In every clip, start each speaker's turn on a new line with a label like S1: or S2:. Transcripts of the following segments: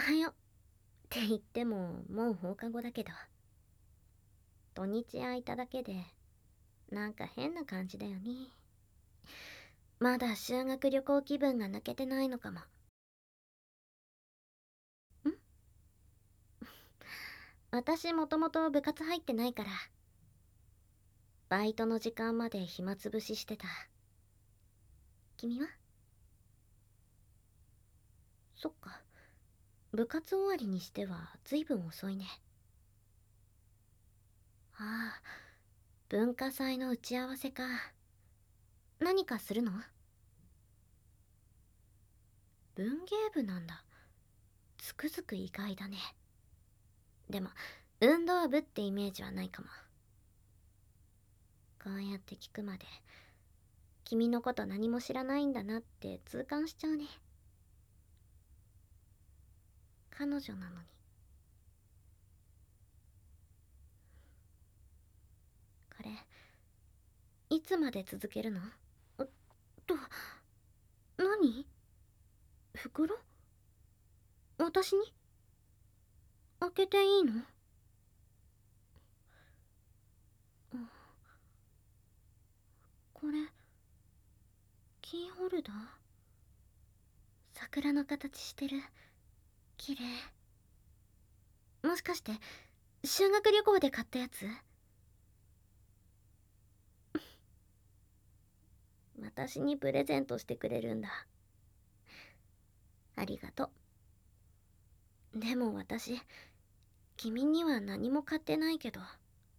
S1: はよって言ってももう放課後だけど、土日空いただけでなんか変な感じだよね。まだ修学旅行気分が抜けてないのかも。私もともと部活入ってないから、バイトの時間まで暇つぶししてた。君は？そっか、部活終わりにしては随分遅いね。ああ、文化祭の打ち合わせか。何かするの？文芸部なんだ。つくづく意外だね。でも運動部ってイメージはないかも。こうやって聞くまで君のこと何も知らないんだなって痛感しちゃうね。彼女なのに。これいつまで続けるの？と、何？袋？私に？開けていいの？これキーホルダー？桜の形してる。綺麗。もしかして修学旅行で買ったやつ？私にプレゼントしてくれるんだ。ありがとう。でも私、君には何も買ってないけど。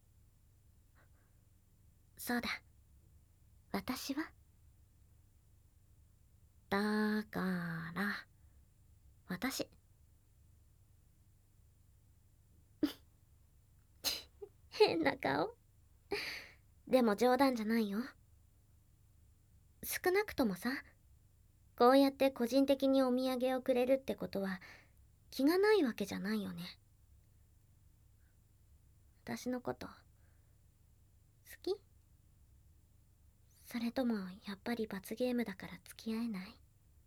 S1: そうだ、私は？だから私。変な顔。でも冗談じゃないよ。少なくともさ、こうやって個人的にお土産をくれるってことは気がないわけじゃないよね。私のこと好き？それともやっぱり罰ゲームだから付き合えない？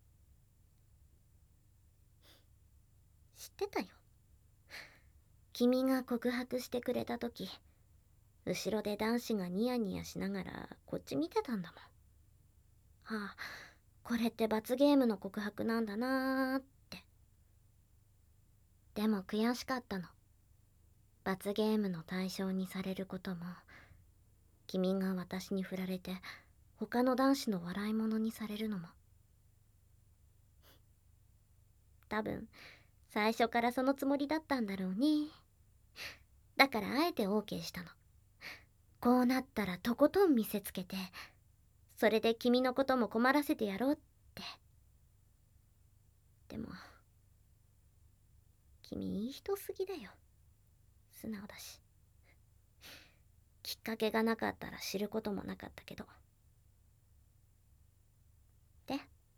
S1: 知ってたよ。君が告白してくれた時、後ろで男子がニヤニヤしながらこっち見てたんだもん。ああ、これって罰ゲームの告白なんだなーって。でも悔しかったの。罰ゲームの対象にされることも、君が私に振られて他の男子の笑い物にされるのも。多分最初からそのつもりだったんだろうね。だからあえて OK したの。こうなったらとことん見せつけて、それで君のことも困らせてやろうって。でも君いい人すぎだよ。素直だし。きっかけがなかったら知ることもなかったけど。で、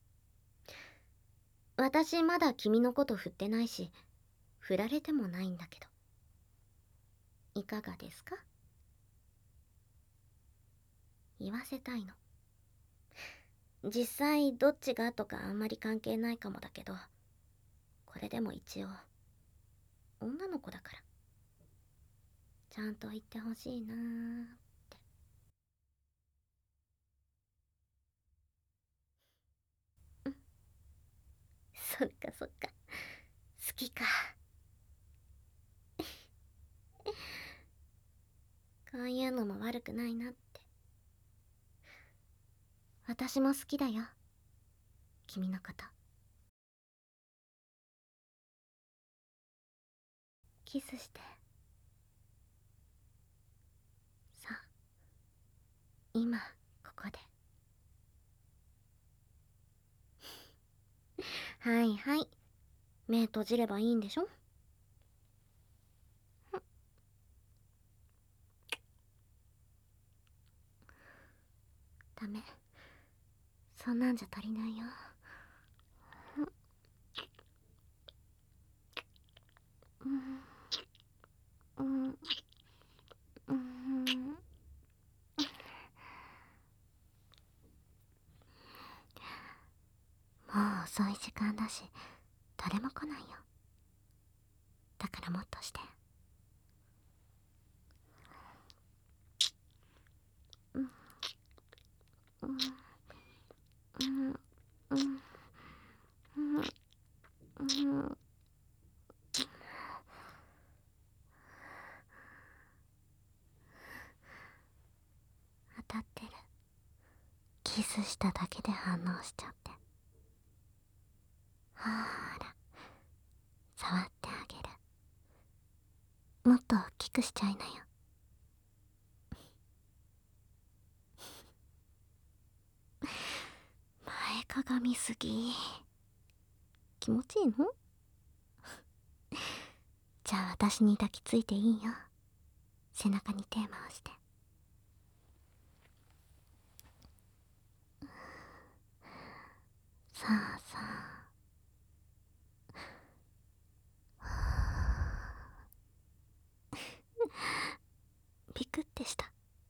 S1: 私まだ君のこと振ってないし、振られてもないんだけど、いかがですか？言わせたいの。実際どっちがとかあんまり関係ないかもだけど、これでも一応女の子だからちゃんと言ってほしいなーって。うん、そっかそっか、好きか。こういうのも悪くないなって。私も好きだよ、君のこと。キスして。さあ、今ここで。はいはい、目閉じればいいんでしょ？ダメ、そんなんじゃ足りないよ。うん、うん、うん。もう遅い時間だし誰も来ないよ。 だからもっとして。当たってる。キスしただけで反応しちゃって。ほーら、触ってあげる。もっと大きくしちゃいなよ。前かがみすぎ。気持ちいいの？じゃあ私に抱きついていいよ。背中に手回して。さあさあ。ビクってした。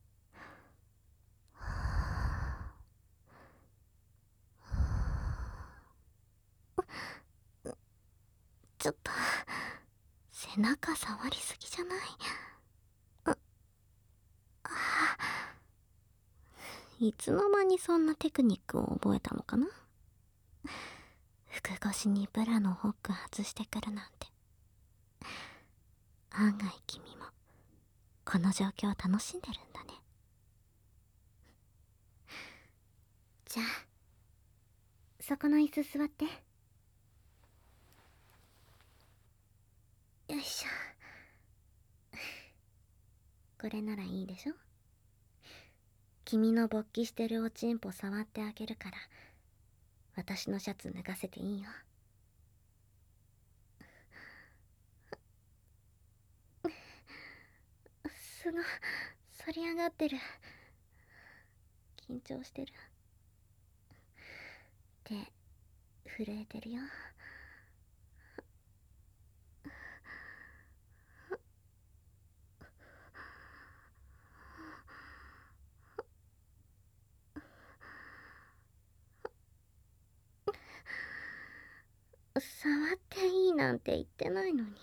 S1: ちょっと背中触りすぎじゃない？いつの間にそんなテクニックを覚えたのかな？服越しにブラのホック外してくるなんて。案外君もこの状況を楽しんでるんだね。じゃあそこの椅子座って。よいしょ。これならいいでしょ。君の勃起してるおちんぽ触ってあげるから、私のシャツ脱がせていいよ。すごい反り上がってる。緊張してる。手震えてるよ。触っていいなんて言ってないのに。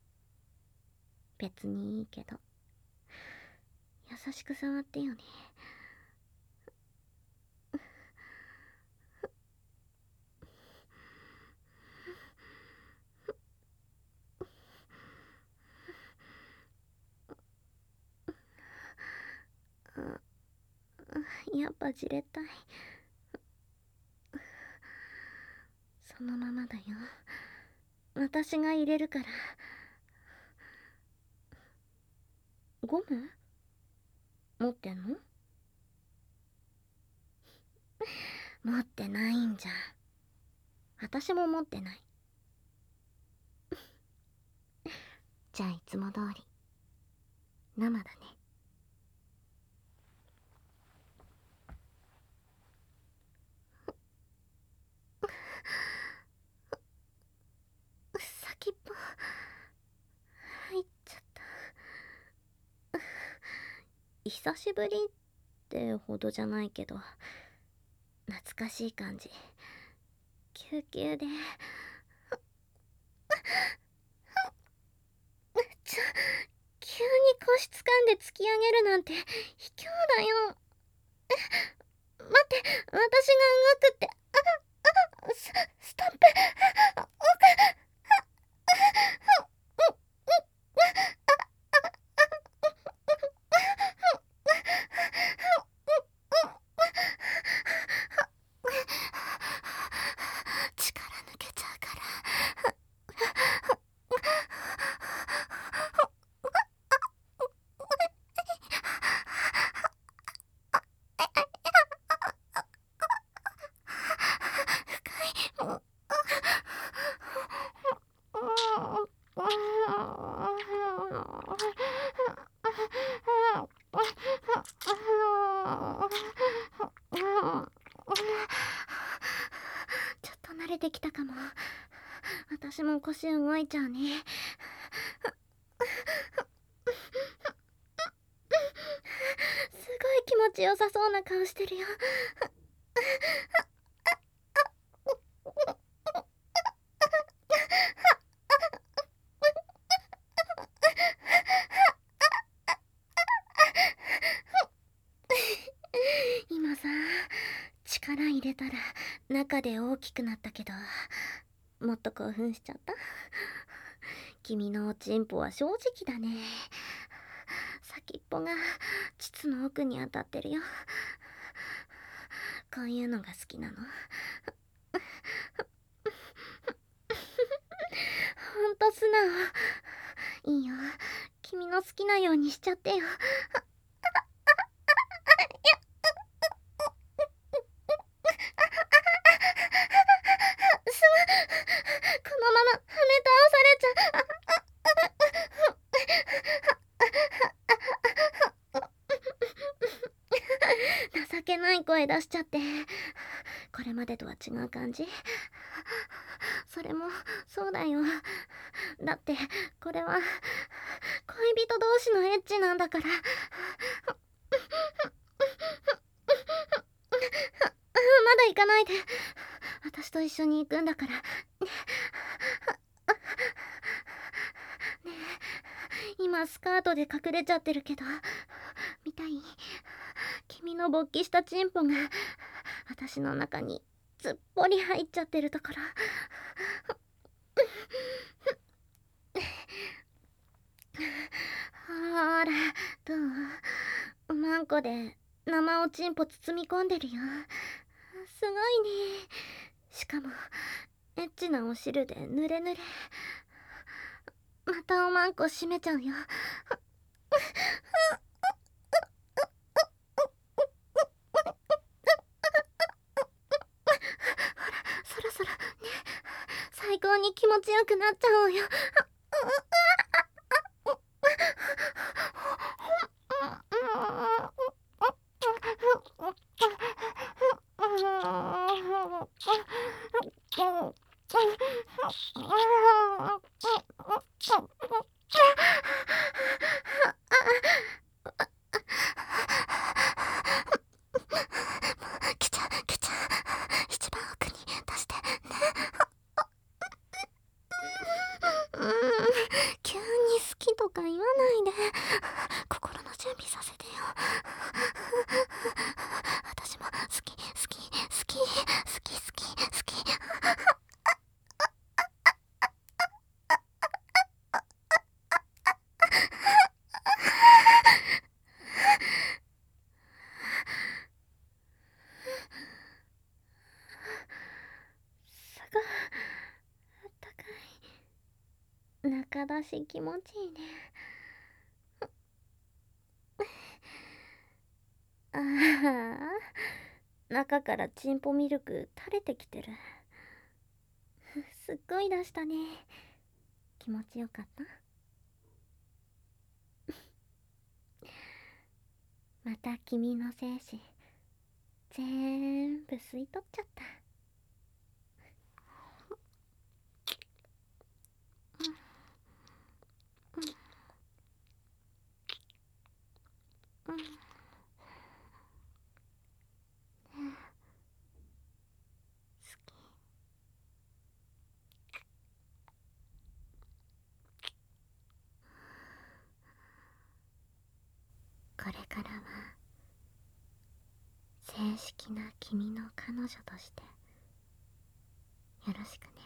S1: 別にいいけど優しく触ってよね。やっぱじれったい。そのままだよ。私が入れるから。ゴム持ってんの？持ってないんじゃん。私も持ってない。じゃあいつも通り生だね。先っぽ入っちゃった。久しぶりってほどじゃないけど懐かしい感じ。救急で急に腰掴んで突き上げるなんて卑怯だよ。待って、私が動くって。ストップ。力抜けちゃうから。ちょっと慣れてきたかも。私も腰動いちゃうね。すごい気持ちよさそうな顔してるよ。 たら中で大きくなったけど、もっと興奮しちゃった。君のおちんぽは正直だね。先っぽが膣の奥に当たってるよ。こういうのが好きなの。ほんと素直。いいよ、君の好きなようにしちゃってよ。このままはめ倒されちゃ情けない声出しちゃって。これまでとは違う感じ。それもそうだよ。だってこれは恋人同士のエッチなんだから。まだ行かないで。私と一緒に行くんだから。ねえ、今スカートで隠れちゃってるけど、見たい？君の勃起したチンポが私の中にすっぽり入っちゃってるところ。ほら、どう？おまんこで生おちんぽ包み込んでるよ。すごいね。しかもエッチなお汁で濡れ濡れ。またおまんこ閉めちゃうよ。そろそろね、最高に気持ちよくなっちゃおうよ。きちゃ一番奥に出してね。急に好きとか言わないで。心の準備させてよ。私も好き好き好き好き好き好き。すごいあったかい。中だし気持ちいいね。ああ、中からチンポミルク垂れてきてる。すっごい出したね。気持ちよかった？また君の精子全部吸い取っちゃった。うん、好き。これからは正式な君の彼女としてよろしくね。